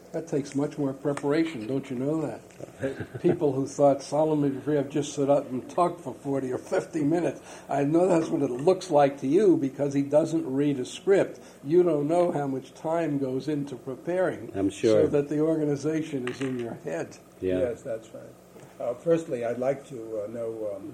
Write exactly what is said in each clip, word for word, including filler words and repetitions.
That takes much more preparation, don't you know that? People who thought Solomon Rev just stood up and talked for forty or fifty minutes, I know that's what it looks like to you because he doesn't read a script. You don't know how much time goes into preparing. I'm sure. So that the organization is in your head. Yeah. Yes, that's right. Uh, firstly, I'd like to uh, know, um,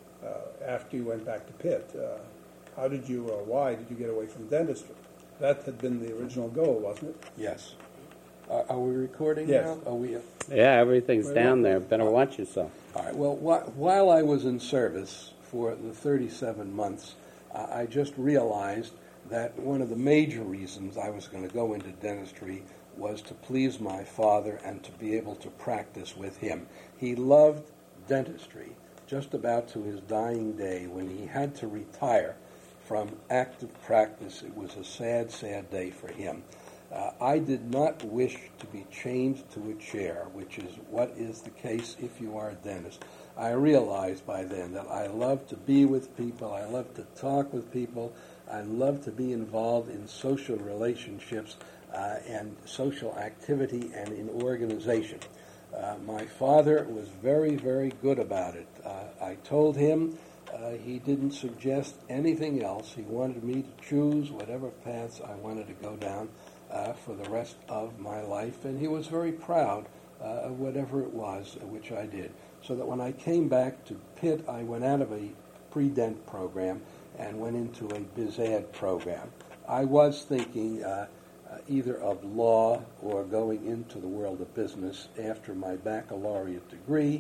uh, after you went back to Pitt, uh, how did you, uh, why did you get away from dentistry? That had been the original goal, wasn't it? Yes. Uh, are we recording Yes. now? Are we? Uh, Yeah, everything's Well, down there. Better watch yourself. All right. Well, wh- while I was in service for the thirty-seven months, uh, I just realized that one of the major reasons I was going to go into dentistry was to please my father and to be able to practice with him. He loved dentistry just about to his dying day. When he had to retire from active practice, it was a sad, sad day for him. Uh, I did not wish to be chained to a chair, which is what is the case if you are a dentist. I realized by then that I love to be with people, I love to talk with people, I love to be involved in social relationships uh, and social activity and in organization. Uh, my father was very, very good about it. Uh, I told him uh, he didn't suggest anything else. He wanted me to choose whatever paths I wanted to go down Uh, for the rest of my life, and he was very proud uh, of whatever it was uh, which I did. So that when I came back to Pitt, I went out of a pre-dent program and went into a biz ed program. I was thinking uh, uh, either of law or going into the world of business after my baccalaureate degree.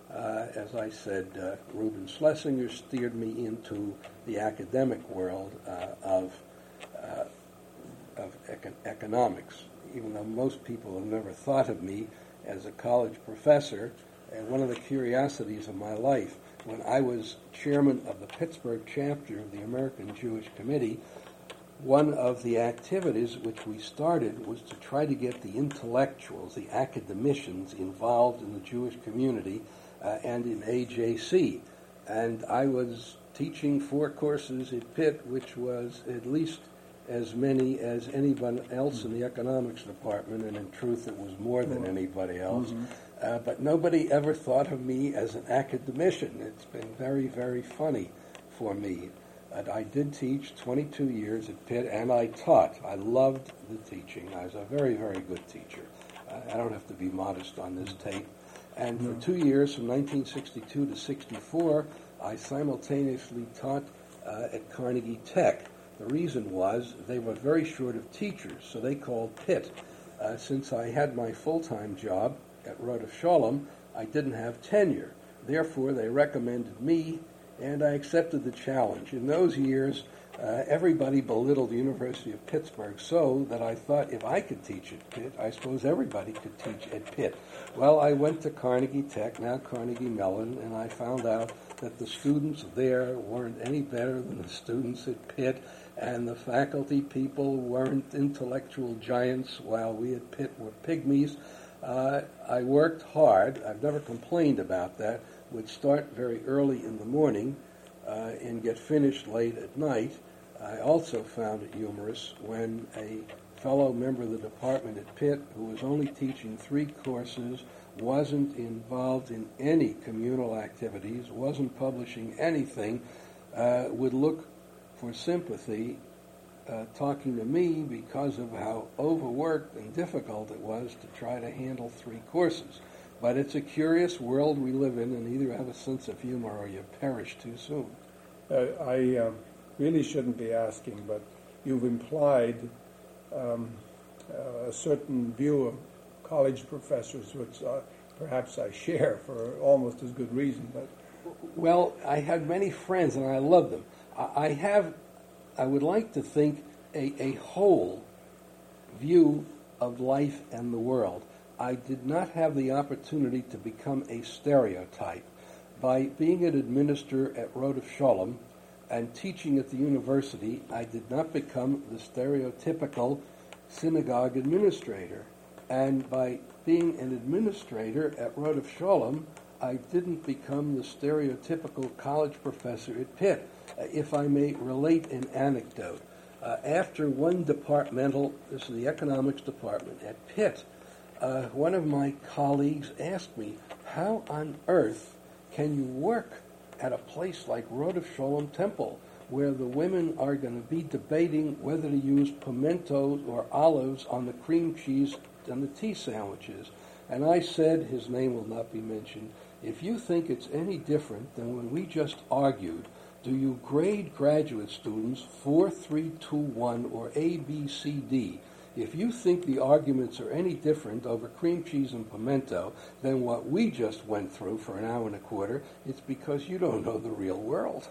Uh, as I said, uh, Reuben Schlesinger steered me into the academic world uh, of uh, of econ- economics, even though most people have never thought of me as a college professor. And one of the curiosities of my life, when I was chairman of the Pittsburgh chapter of the American Jewish Committee, one of the activities which we started was to try to get the intellectuals, the academicians involved in the Jewish community uh, and in A J C. And I was teaching four courses at Pitt, which was at least as many as anyone else in the economics department, and in truth it was more than anybody else. Mm-hmm. Uh, but nobody ever thought of me as an academician. It's been very, very funny for me. And I did teach twenty-two years at Pitt, and I taught. I loved the teaching. I was a very, very good teacher. Uh, I don't have to be modest on this tape. And no. for two years, from nineteen sixty-two to sixty-four, I simultaneously taught uh, at Carnegie Tech. The reason was they were very short of teachers, so they called Pitt. Uh, since I had my full-time job at Rodef Sholem, I didn't have tenure. Therefore, they recommended me, and I accepted the challenge. In those years, uh, everybody belittled the University of Pittsburgh so that I thought if I could teach at Pitt, I suppose everybody could teach at Pitt. Well, I went to Carnegie Tech, now Carnegie Mellon, and I found out that the students there weren't any better than the students at Pitt, and the faculty people weren't intellectual giants while we at Pitt were pygmies. Uh, I worked hard. I've never complained about that. Would start very early in the morning uh, and get finished late at night. I also found it humorous when a fellow member of the department at Pitt, who was only teaching three courses, wasn't involved in any communal activities, wasn't publishing anything, uh, would look for sympathy uh, talking to me because of how overworked and difficult it was to try to handle three courses. But it's a curious world we live in, and either have a sense of humor or you perish too soon. Uh, I uh, really shouldn't be asking, but you've implied um, uh, a certain view of college professors, which uh, perhaps I share for almost as good reason. But well, I had many friends, and I love them. I have, I would like to think, a, a whole view of life and the world. I did not have the opportunity to become a stereotype. By being an administrator at Rodef Sholem and teaching at the university, I did not become the stereotypical synagogue administrator. And by being an administrator at Rodef Sholem, I didn't become the stereotypical college professor at Pitt. Uh, if I may relate an anecdote, uh, after one departmental, this is the economics department at Pitt, uh, one of my colleagues asked me, how on earth can you work at a place like Rodef Sholem Temple, where the women are going to be debating whether to use pimentos or olives on the cream cheese and the tea sandwiches? And I said, his name will not be mentioned, if you think it's any different than when we just argued, do you grade graduate students four, three, two, one, or A, B, C, D? If you think the arguments are any different over cream cheese and pimento than what we just went through for an hour and a quarter, it's because you don't know the real world.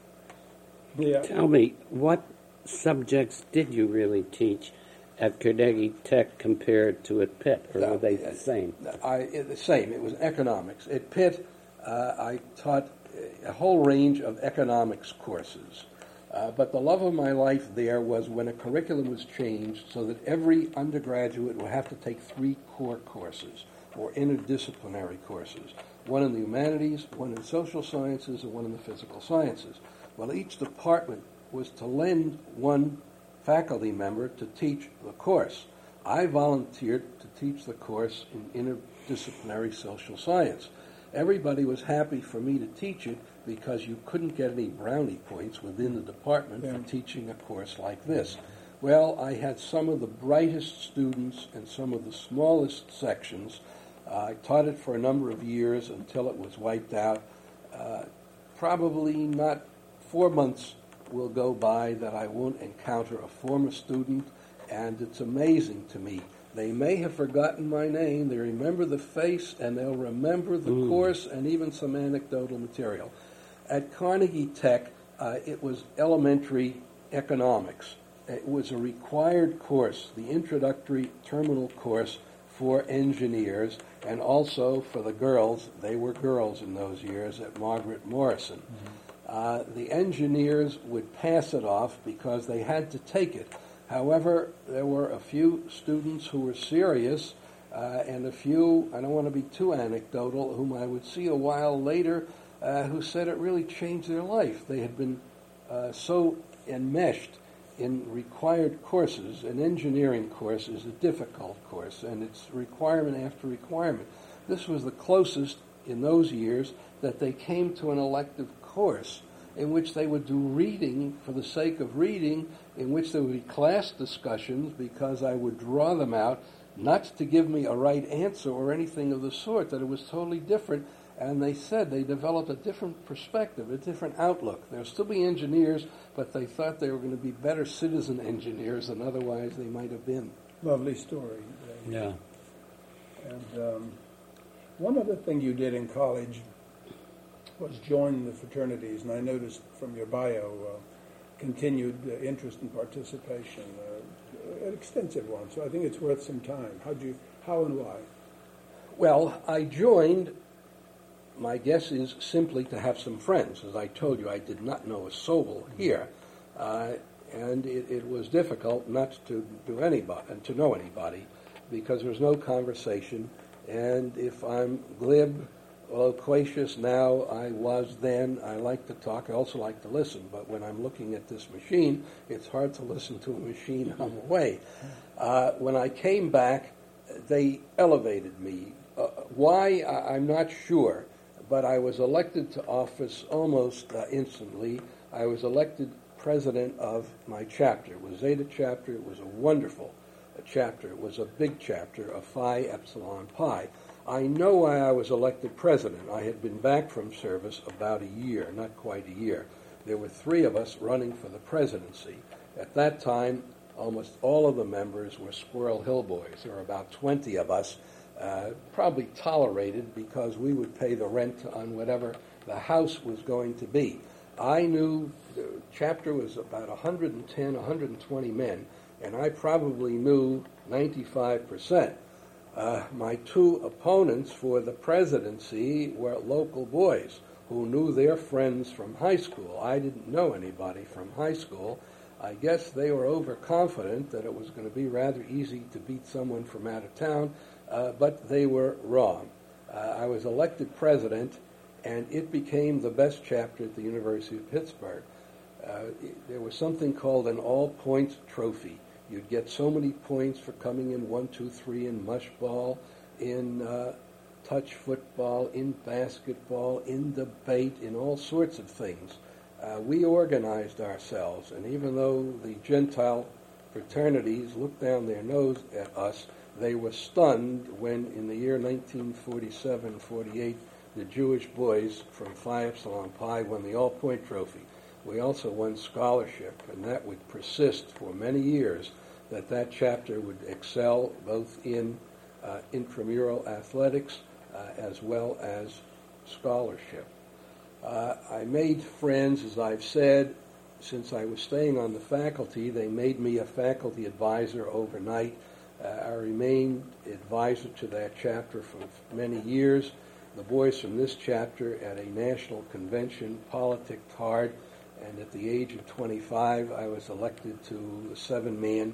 Yeah. Tell me, what subjects did you really teach at Carnegie Tech compared to at Pitt, or were they the same? I, it, the same. It was economics. At Pitt, uh, I taught a whole range of economics courses. Uh, but the love of my life there was when a curriculum was changed so that every undergraduate would have to take three core courses, or interdisciplinary courses, one in the humanities, one in social sciences, and one in the physical sciences. Well, each department was to lend one faculty member to teach the course. I volunteered to teach the course in interdisciplinary social science. Everybody was happy for me to teach it because you couldn't get any brownie points within the department Yeah. for teaching a course like this. Well, I had some of the brightest students in some of the smallest sections. Uh, I taught it for a number of years until it was wiped out. Uh, probably not four months will go by that I won't encounter a former student, and it's amazing to me. They may have forgotten my name, they remember the face, and they'll remember the Mm. course and even some anecdotal material. At Carnegie Tech, uh, it was elementary economics. It was a required course, the introductory terminal course for engineers, and also for the girls. They were girls in those years at Margaret Morrison. Mm-hmm. Uh, the engineers would pass it off because they had to take it. However, there were a few students who were serious, uh, and a few, I don't want to be too anecdotal, whom I would see a while later, uh, who said it really changed their life. They had been uh, so enmeshed in required courses. An engineering course is a difficult course, and it's requirement after requirement. This was the closest in those years that they came to an elective course in which they would do reading for the sake of reading, in which there would be class discussions because I would draw them out, not to give me a right answer or anything of the sort, that it was totally different. And they said they developed a different perspective, a different outlook. There'll still be engineers, but they thought they were going to be better citizen engineers than otherwise they might have been. Lovely story. Yeah. And um, one other thing you did in college was join the fraternities, and I noticed from your bio uh, continued uh, interest and participation, uh, an extensive one. So I think it's worth some time. How do you, how and why? Well, I joined. My guess is simply to have some friends. As I told you, I did not know a soul here, uh, and it, it was difficult not to do anybody and to know anybody because there was no conversation. And if I'm glib, loquacious now, I was then. I like to talk. I also like to listen. But when I'm looking at this machine, it's hard to listen to a machine on the way. Uh, when I came back, they elevated me. Uh, why? I, I'm not sure. But I was elected to office almost uh, instantly. I was elected president of my chapter. It was Zeta chapter. It was a wonderful uh, chapter. It was a big chapter of Phi Epsilon Pi. I know why I was elected president. I had been back from service about a year, not quite a year. There were three of us running for the presidency. At that time, almost all of the members were Squirrel Hill boys. There were about twenty of us. Uh, probably tolerated because we would pay the rent on whatever the house was going to be. I knew the chapter was about one hundred ten, one hundred twenty men, and I probably knew ninety-five percent. Uh, my two opponents for the presidency were local boys who knew their friends from high school. I didn't know anybody from high school. I guess they were overconfident that it was going to be rather easy to beat someone from out of town. Uh, but they were wrong. Uh, I was elected president, and it became the best chapter at the University of Pittsburgh. Uh, it, there was something called an all-points trophy. You'd get so many points for coming in one, two, three in mush ball. in uh, touch football, in basketball, in debate, in all sorts of things. Uh, we organized ourselves, and even though the Gentile fraternities looked down their nose at us, they were stunned when, in the year nineteen forty-seven forty-eight, the Jewish boys from Phi Epsilon Pi won the All-Point Trophy. We also won scholarship, and that would persist for many years, that that chapter would excel both in uh, intramural athletics uh, as well as scholarship. Uh, I made friends, as I've said, since I was staying on the faculty. They made me a faculty advisor overnight. Uh, I remained advisor to that chapter for many years. The boys from this chapter at a national convention politicked hard, and at the age of twenty-five, I was elected to the seven-man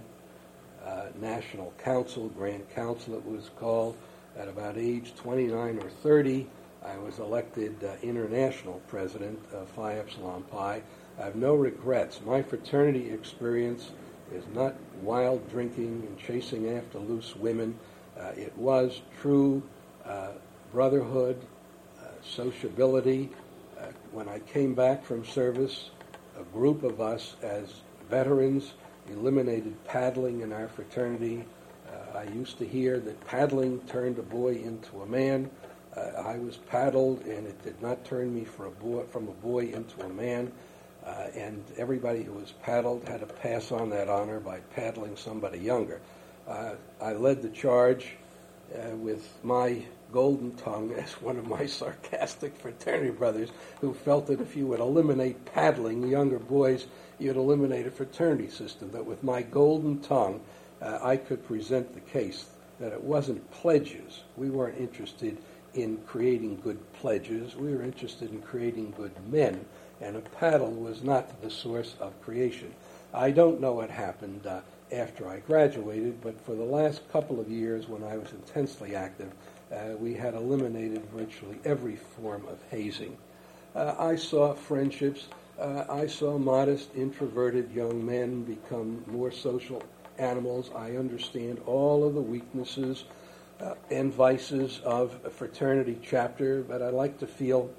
uh, National Council, Grand Council it was called. At about age twenty-nine or thirty, I was elected uh, international president of Phi Epsilon Pi. I have no regrets. My fraternity experience is not wild drinking and chasing after loose women. Uh, it was true uh, brotherhood, uh, sociability. Uh, when I came back from service, a group of us as veterans eliminated paddling in our fraternity. Uh, I used to hear that paddling turned a boy into a man. Uh, I was paddled, and it did not turn me for a boy, from a boy into a man. Uh, and everybody who was paddled had to pass on that honor by paddling somebody younger. Uh, I led the charge uh, with my golden tongue as one of my sarcastic fraternity brothers who felt that if you would eliminate paddling younger boys, you'd eliminate a fraternity system. That with my golden tongue, uh, I could present the case that it wasn't pledges. We weren't interested in creating good pledges. We were interested in creating good men, and a paddle was not the source of creation. I don't know what happened uh, after I graduated, but for the last couple of years when I was intensely active, uh, we had eliminated virtually every form of hazing. Uh, I saw friendships. Uh, I saw modest, introverted young men become more social animals. I understand all of the weaknesses uh, and vices of a fraternity chapter, but I like to feel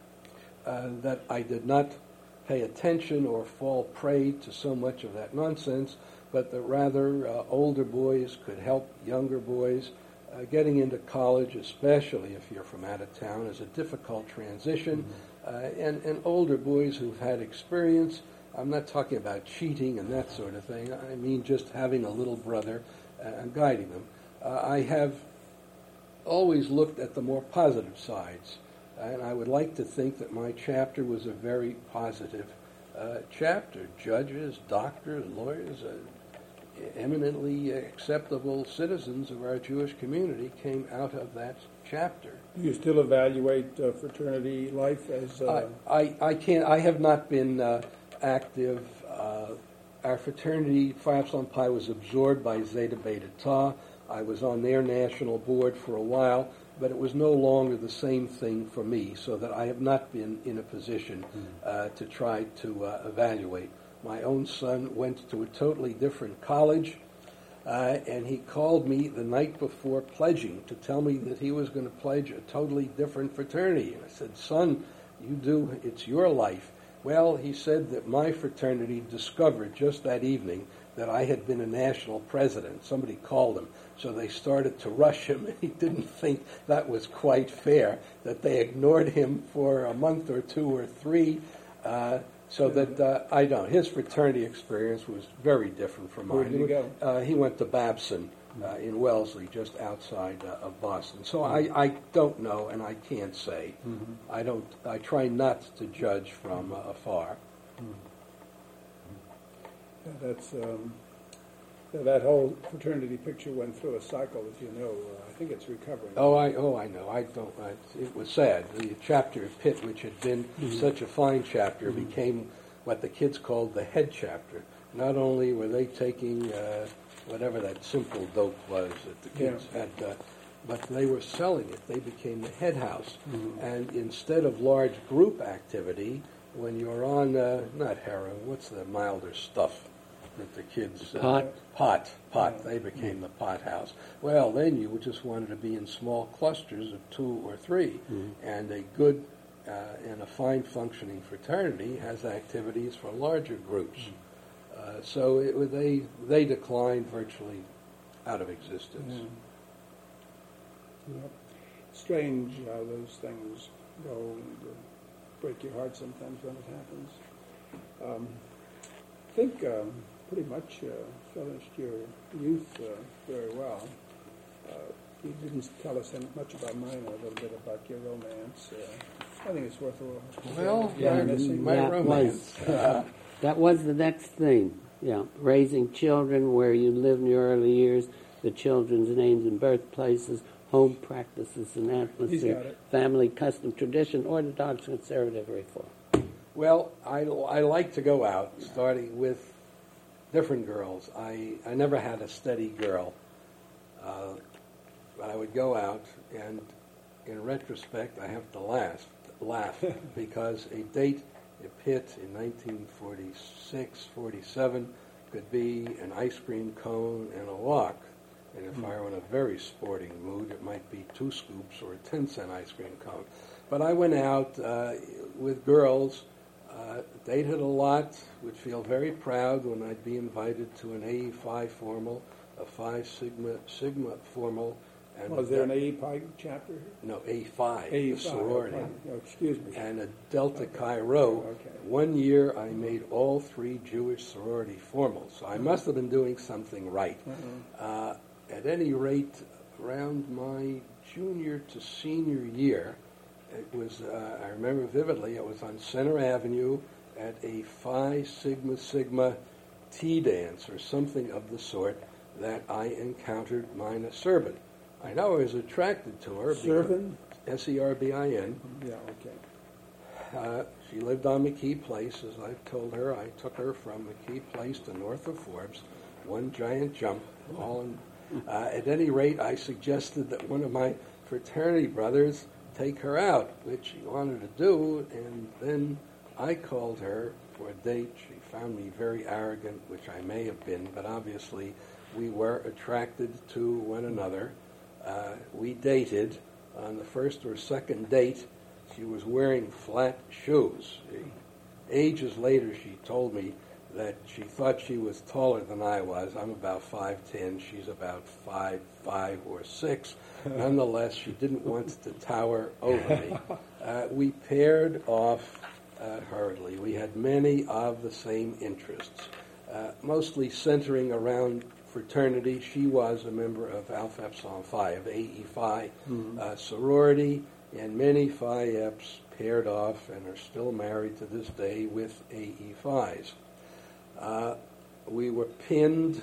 uh, that I did not pay attention or fall prey to so much of that nonsense, but that rather uh, older boys could help younger boys. Uh, getting into college, especially if you're from out of town, is a difficult transition. Mm-hmm. Uh, and, and older boys who've had experience, I'm not talking about cheating and that sort of thing. I mean just having a little brother uh, and guiding them. Uh, I have always looked at the more positive sides, and I would like to think that my chapter was a very positive uh, chapter. Judges, doctors, lawyers, uh, eminently acceptable citizens of our Jewish community came out of that chapter. Do you still evaluate uh, fraternity life as... Uh... I, I, I can't, I have not been uh, active. Uh, our fraternity, Phi Epsilon Pi, was absorbed by Zeta Beta Tau. I was on their national board for a while, but it was no longer the same thing for me, so that I have not been in a position uh, to try to uh, evaluate. My own son went to a totally different college, uh, and he called me the night before pledging to tell me that he was going to pledge a totally different fraternity. And I said, son, you do, it's your life. Well, he said that my fraternity discovered just that evening that I had been a national president. Somebody called him, so they started to rush him, and he didn't think that was quite fair, that they ignored him for a month or two or three, uh, so that uh, I don't. His fraternity experience was very different from mine. Where did he go? Uh, he went to Babson uh, in Wellesley, just outside uh, of Boston. So I, I don't know, and I can't say. Mm-hmm. I don't. I try not to judge from uh, afar. Mm-hmm. Yeah, that's um, that whole fraternity picture went through a cycle, as you know. Uh, I think it's recovering. Oh, I oh I know. I don't. I, it was sad. The chapter at Pitt, which had been mm-hmm. such a fine chapter, mm-hmm. became what the kids called the head chapter. Not only were they taking uh, whatever that simple dope was that the kids yeah. had, uh, but they were selling it. They became the head house. Mm-hmm. And instead of large group activity, when you're on uh, not heroin, what's the milder stuff? that the kids... Uh, Pot? Pot, pot. Yeah. They became the pot house. Well, then you just wanted to be in small clusters of two or three, Mhm. and a good uh, and a fine functioning fraternity has activities for larger groups. Uh, so it, was- they they declined virtually out of existence. Yeah. Yep. Strange how those things go and uh, break your heart sometimes when it happens. Um, I think um, pretty much uh, finished your youth uh, very well. Uh, you didn't tell us any- much about mine, a little bit about your romance. Uh, I think it's worth a while. Well, Yeah, my, missing. my That romance. was- uh, That was the next thing. Yeah, raising children where you lived in your early years, the children's names and birthplaces, home practices and He's atmosphere, got it. family, custom, tradition, orthodox, conservative, reform. Well, I, I like to go out, starting with different girls. I, I never had a steady girl, uh, but I would go out, and in retrospect, I have to laugh, laugh because a date at Pitt in nineteen forty-six, forty-seven could be an ice cream cone and a walk. And if I were in a very sporting mood, it might be two scoops or a ten-cent ice cream cone. But I went out uh, with girls, uh, dated a lot, would feel very proud when I'd be invited to an A E Phi formal, a Phi Sigma Sigma formal. And Was there an A E Pi chapter? No, A E Phi, A E the Phi, sorority. okay. Oh, excuse me. And a Delta Okay. Chi Rho. Okay. One year I made all three Jewish sorority formals, so I must have been doing something right. Uh-uh. Uh, at any rate, around my junior to senior year, it was, uh, I remember vividly, it was on Center Avenue at a Phi Sigma Sigma tea dance or something of the sort that I encountered Mina Serbin. I know I was attracted to her. Servin? S E R B I N. Yeah, okay. Uh, she lived on McKee Place. As I've told her, I took her from McKee Place to north of Forbes, one giant jump. All in, uh, at any rate, I suggested that one of my fraternity brothers take her out, which she wanted to do, and then I called her for a date. She found me very arrogant, which I may have been, but obviously we were attracted to one another. Uh, we dated. On the first or second date, she was wearing flat shoes. Ages later, she told me that she thought she was taller than I was. I'm about five ten. She's about five five or six. Nonetheless, she didn't want to tower over me. Uh, we paired off uh, hurriedly. We had many of the same interests, uh, mostly centering around fraternity. She was a member of Alpha Epsilon Phi, of A E Phi Mm-hmm. uh, sorority, and many Phi Eps paired off and are still married to this day with A E Phis. Uh, we were pinned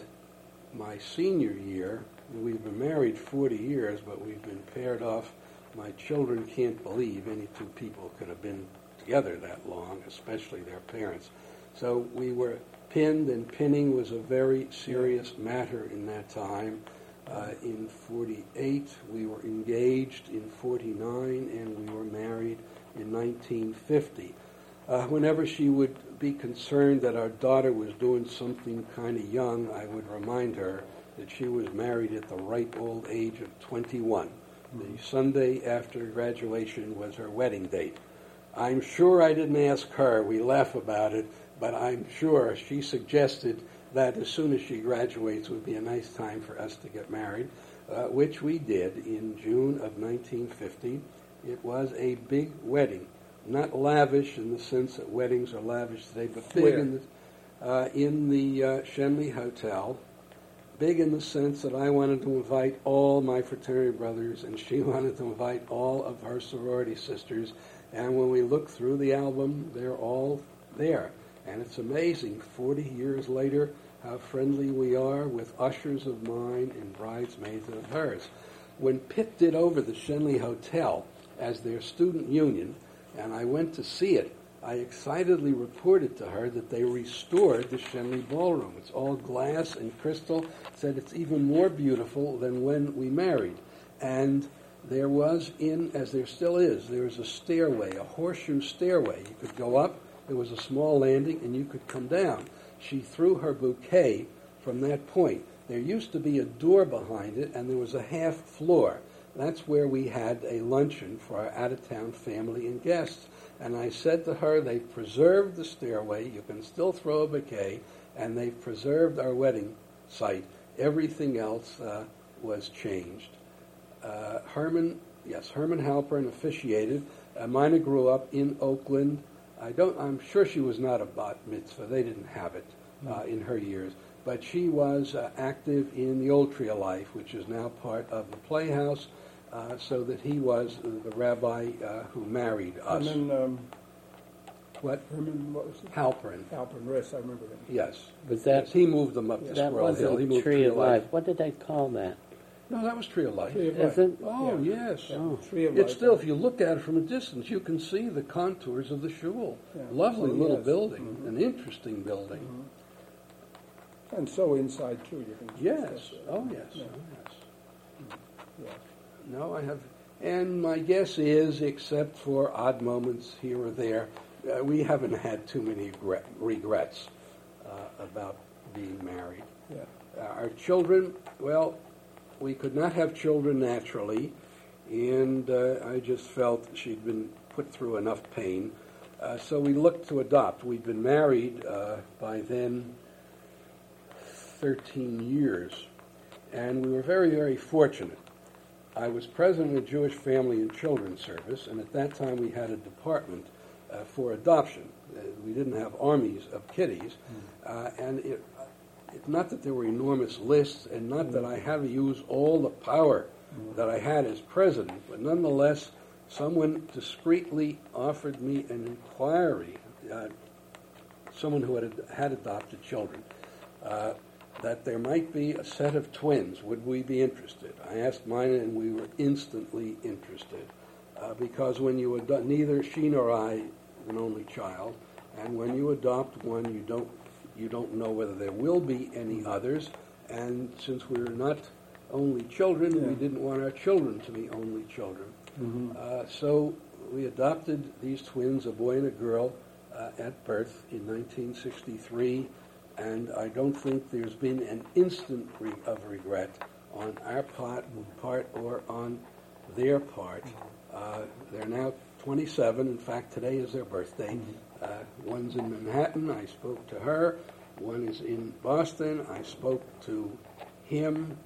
my senior year. We've been married forty years, but we've been paired off. My children can't believe any two people could have been together that long, especially their parents. So we were pinned, and pinning was a very serious matter in that time. Uh, in forty-eight, we were engaged in forty-nine, and we were married in nineteen fifty. Uh, whenever she would be concerned that our daughter was doing something kind of young, I would remind her that she was married at the ripe old age of twenty-one. The Sunday after graduation was her wedding date. I'm sure I didn't ask her. We laugh about it, but I'm sure she suggested that as soon as she graduates would be a nice time for us to get married, uh, which we did in June of nineteen fifty. It was a big wedding, not lavish in the sense that weddings are lavish today, but big Where? in the, uh, in the uh, Shenley Hotel. Big in the sense that I wanted to invite all my fraternity brothers, and she wanted to invite all of her sorority sisters. And when we look through the album, they're all there. And it's amazing, forty years later, how friendly we are with ushers of mine and bridesmaids of hers. When Pitt did over the Shenley Hotel as their student union, and I went to see it, I excitedly reported to her that they restored the Shenley Ballroom. It's all glass and crystal. Said it's even more beautiful than when we married. And there was in, as there still is, there was a stairway, a horseshoe stairway. You could go up, there was a small landing, and you could come down. she threw her bouquet from that point. There used to be a door behind it, and there was a half floor. That's where we had a luncheon for our out-of-town family and guests. And I said to her, they've preserved the stairway, you can still throw a bouquet, and they've preserved our wedding site. Everything else uh, was changed. Uh, Herman, yes, Herman Halpern officiated. Uh, Mina grew up in Oakland. I don't, I'm sure she was not a bat mitzvah. They didn't have it uh, in her years. But she was uh, active in the Old Tree of Life, which is now part of the Playhouse, uh, so that he was the rabbi uh, who married us. Herman, um, what? Herman, what was it? Halpern. Halpern, yes, I remember him. Yes. Was that Yes, he moved them up to that Squirrel Hill. He wasn't moved Tree of Life? What did they call that? No, that was Tree of Life. Tree of Is Life. it? Oh, Yeah. yes. Yeah, Oh. Tree of It's Life. still, if you look at it from a distance, you can see the contours of the shul. Yeah. Lovely Oh, little yes. building, Mhm. an interesting building. Mm-hmm. And so inside, too, you can... Yes. Oh, yes. Yeah. Oh, yes. Yeah. No, I have, and my guess is, except for odd moments here or there, uh, we haven't had too many regret, regrets uh, about being married. Yeah. Uh, our children, well, we could not have children naturally, and uh, I just felt she'd been put through enough pain. Uh, so we looked to adopt. We'd been married uh, by then thirteen years, and we were very, very fortunate. I was president of the Jewish Family and Children's Service, and at that time we had a department uh, for adoption. Uh, we didn't have armies of kiddies, uh, and it, it's not that there were enormous lists, and not that I had to use all the power that I had as president, but nonetheless, someone discreetly offered me an inquiry, uh, someone who had, had adopted children, uh, that there might be a set of twins. Would we be interested? I asked Mina, and we were instantly interested, uh, because when you adopt, neither she nor I is an only child, and when you adopt one, you don't you don't know whether there will be any others, and since we're not only children, Yeah. we didn't want our children to be only children. Mm-hmm. Uh, so we adopted these twins, a boy and a girl, uh, at birth in nineteen sixty-three, and I don't think there's been an instant re- of regret on our part, part or on their part. Uh, they're now twenty-seven. In fact, today is their birthday. Uh, one's in Manhattan. I spoke to her. One is in Boston. I spoke to him.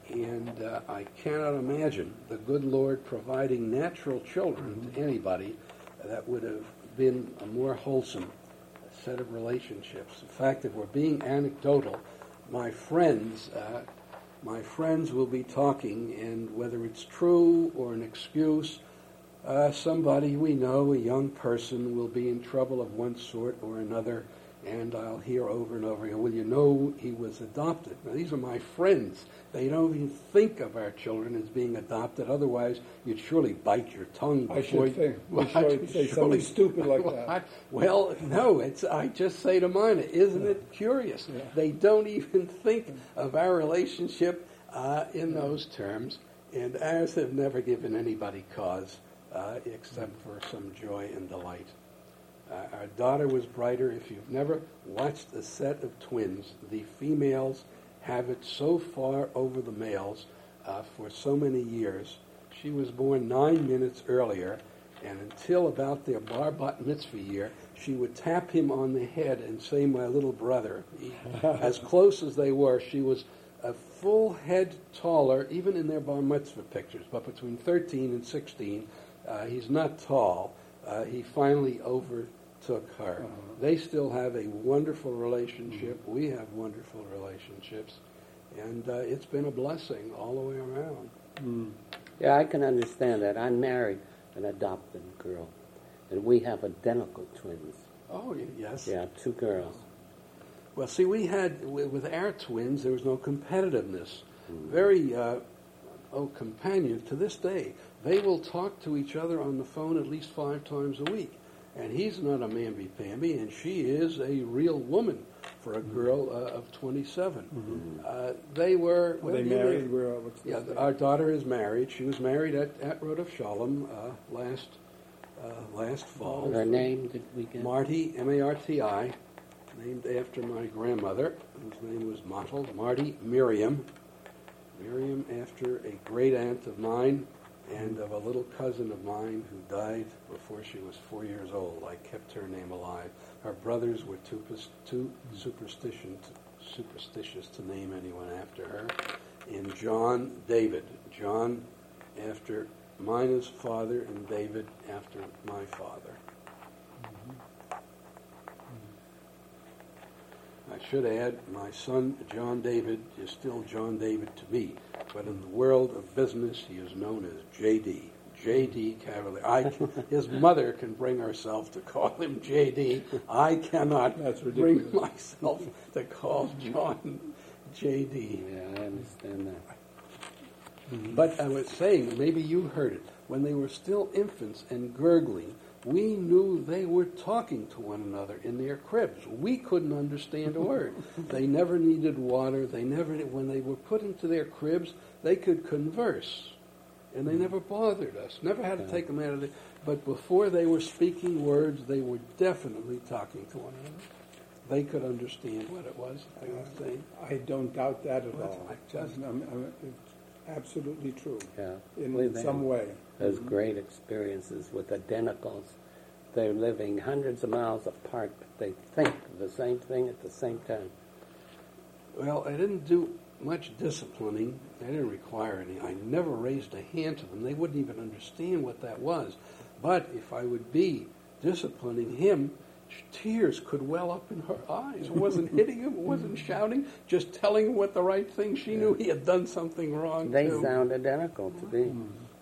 And uh, I cannot imagine the good Lord providing natural children to anybody that would have been a more wholesome set of relationships. In fact, if we're being anecdotal, my friends, uh, my friends will be talking, and whether it's true or an excuse, uh, somebody we know, a young person, will be in trouble of one sort or another, and I'll hear over and over again, well, you know, he was adopted. Now, these are my friends. They don't even think of our children as being adopted. Otherwise, you'd surely bite your tongue I before should think. Well, Before you say something stupid like that. Well, no, it's. I just say to mine, isn't it curious? Yeah. They don't even think of our relationship uh, in those terms, and ours have never given anybody cause uh, except for some joy and delight. Uh, our daughter was brighter. If you've never watched a set of twins, the females have it so far over the males uh, for so many years. She was born nine minutes earlier, and until about their bar bat mitzvah year, she would tap him on the head and say, "My little brother." He, as close as they were, she was a full head taller, even in their bar mitzvah pictures. But between thirteen and sixteen, uh, he's not tall. Uh, he finally overtook her. Uh-huh. They still have a wonderful relationship. We have wonderful relationships. And uh, it's been a blessing all the way around. Mm. Yeah, I can understand that. I married an adopted girl, and we have identical twins. Oh, y- yes. Yeah, two girls. Well, see, we had, wi- with our twins, there was no competitiveness. Very, uh, oh, companions to this day. They will talk to each other on the phone at least five times a week. And he's not a mamby-pamby, and she is a real woman for a girl uh, of twenty-seven. Mm-hmm. Uh, they were... Are well, they you know, married? Where, what's Yeah, this our daughter is married. She was married at, at Rodef Shalom uh, last uh, last fall. Her name, did we get? Marty, M A R T I, named after my grandmother, whose name was Mottle, Marty Miriam. Miriam after a great aunt of mine and of a little cousin of mine who died before she was four years old. I kept her name alive. Her brothers were too, too superstition to, superstitious to name anyone after her. And John David. John after Mina's father and David after my father. I should add, my son John David is still John David to me, but in the world of business he is known as J D. J D Cavalier. I, his mother can bring herself to call him J D. I cannot That's bring ridiculous. myself to call John J D. Yeah, I understand that. But I was saying, maybe you heard it, when they were still infants and gurgling, we knew they were talking to one another in their cribs. We couldn't understand a word. They never needed water. They never, when they were put into their cribs, they could converse. And they never bothered us. Never had to take them out of the... But before they were speaking words, they were definitely talking to one another. They could understand what it was that they were saying. I don't doubt that at Well, all. I just- I'm- I'm- it's absolutely true Yeah. in We've had some way. those great experiences with identicals. They're living hundreds of miles apart, but they think the same thing at the same time. Well, I didn't do much disciplining. I didn't require any. I never raised a hand to them. They wouldn't even understand what that was. But if I would be disciplining him, tears could well up in her eyes. It wasn't hitting him, it wasn't shouting, just telling him what the right thing. She knew he had done something wrong. They too. sound identical to me.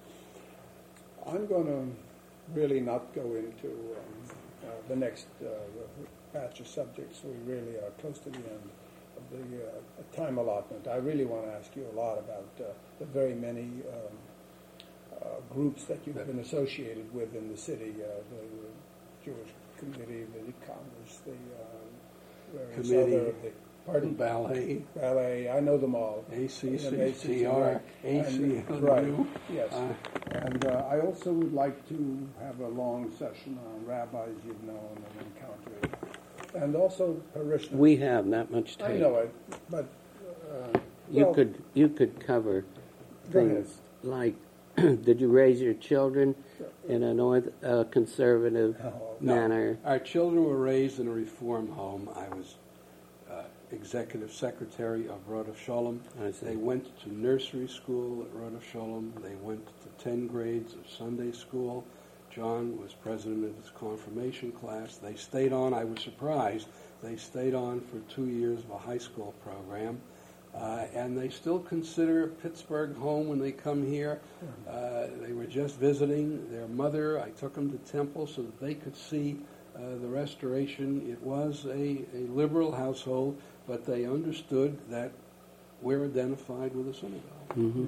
I'm going to really not go into um, uh, the next uh, batch of subjects. We really are close to the end of the uh, time allotment. I really want to ask you a lot about uh, the very many um, uh, groups that you've been associated with in the city, uh, the Jewish Committee, the Congress, the uh, various Committee. other, the, pardon? Ballet, Ballet, I know them all. A C C, And A C C, T R, right. A C And- L U. Right, yes. Uh, And uh, I also would like to have a long session on rabbis you've known and encountered, and also parishioners. We have not much I time. know it, but uh, You well, could you could cover Go ahead. things like, did you raise your children Sure. in a north uh, conservative Oh, no. manner? Our children were raised in a reform home. I was uh, executive secretary of Rodef Sholem. I see. They went to nursery school at Rodef Sholem. They went to ten grades of Sunday school. John was president of his confirmation class. They stayed on. I was surprised. They stayed on for two years of a high school program. Uh, and they still consider Pittsburgh home when they come here. Uh, they were just visiting their mother. I took them to Temple so that they could see uh, the restoration. It was a, a liberal household, but they understood that we're identified with the synagogue. hmm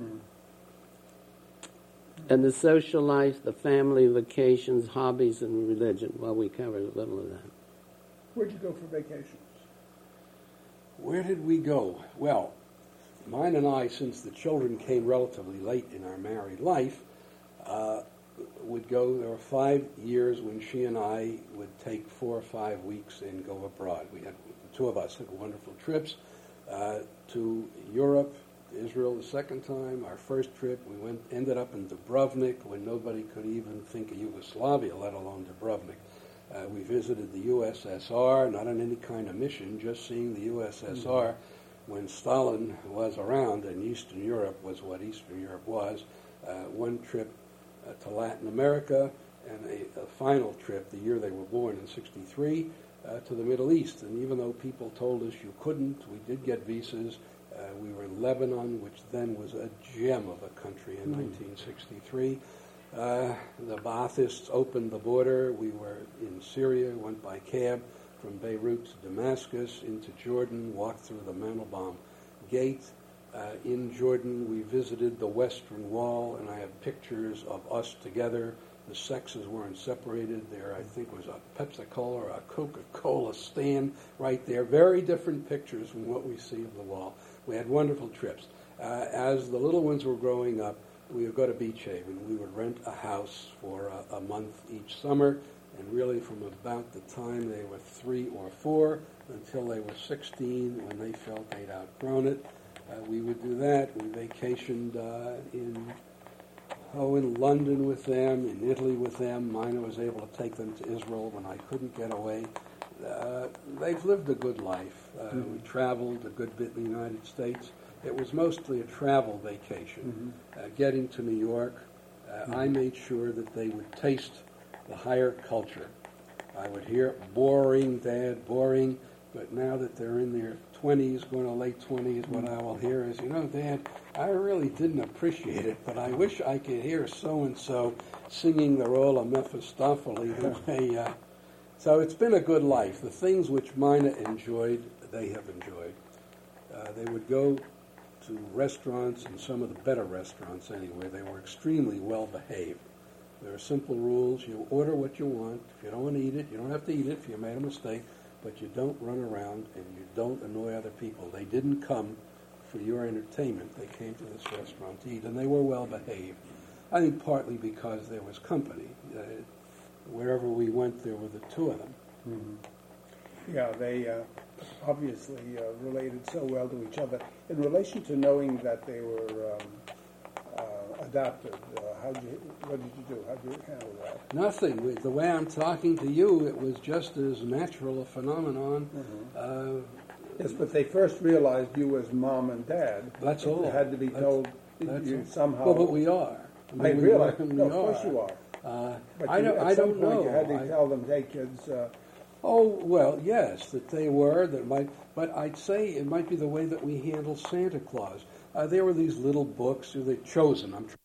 And the social life, the family, vacations, hobbies, and religion. Well, we covered a little of that. where'd you go for vacations? Where did we go? Well, mine and I, since the children came relatively late in our married life, uh, would go, there were five years when she and I would take four or five weeks and go abroad. We had, the two of us had wonderful trips uh, to Europe, Israel the second time. Our first trip, we went, ended up in Dubrovnik when nobody could even think of Yugoslavia, let alone Dubrovnik. Uh, we visited the U S S R, not on any kind of mission, just seeing the U S S R mm-hmm. when Stalin was around and Eastern Europe was what Eastern Europe was. Uh, one trip uh, to Latin America and a, a final trip the year they were born in sixty-three uh, to the Middle East. And even though people told us you couldn't, we did get visas. Uh, we were in Lebanon, which then was a gem of a country in mm-hmm. nineteen sixty-three. Uh, the Baathists opened the border. We were in Syria, went by cab from Beirut to Damascus, into Jordan, walked through the Mandelbaum Gate. Uh, in Jordan, we visited the Western Wall, and I have pictures of us together. The sexes weren't separated. There, I think, was a Pepsi-Cola or a Coca-Cola stand right there. Very different pictures from what we see of the wall. We had wonderful trips. Uh, as the little ones were growing up, we would go to Beach Haven. We would rent a house for a, a month each summer. and really from about the time they were three or four until they were sixteen, when they felt they'd outgrown it. Uh, we would do that. We vacationed uh, in oh, in London with them, in Italy with them. Mina was able to take them to Israel when I couldn't get away. Uh, they've lived a good life. Uh, mm-hmm. We traveled a good bit in the United States. It was mostly a travel vacation. Mm-hmm. Uh, getting to New York, uh, mm-hmm. I made sure that they would taste the higher culture. I would hear, boring, Dad, boring. But now that they're in their twenties, going to late twenties, what I will hear is, you know, Dad, I really didn't appreciate it, but I wish I could hear so-and-so singing the role of Mephistopheles the way... Uh, so it's been a good life. The things which Mina enjoyed, they have enjoyed. Uh, they would go to restaurants, and some of the better restaurants anyway. They were extremely well-behaved. There are simple rules. You order what you want. If you don't want to eat it, you don't have to eat it if you made a mistake. But you don't run around and you don't annoy other people. They didn't come for your entertainment. They came to this restaurant to eat, and they were well behaved. I think partly because there was company. Uh, wherever we went, there were the two of them. Mm-hmm. Yeah, they uh, obviously uh, related so well to each other. In relation to knowing that they were um, uh, adopted, uh, how did you, what did you do? How did you handle that? Nothing. The way I'm talking to you, it was just as natural a phenomenon. Mm-hmm. Uh, yes, but they first realized you as mom and dad. That's all. It had to be that's, told that's you all. somehow. Well, but we are. I, mean, I we realize. Are, No, we of course are. you are. Uh, but I you, don't, at I some don't point know. You had to I, tell them, hey, kids. Uh, oh, well, yes, that they were. That might, but I'd say it might be the way that we handle Santa Claus. Uh, there were these little books. They're chosen. I'm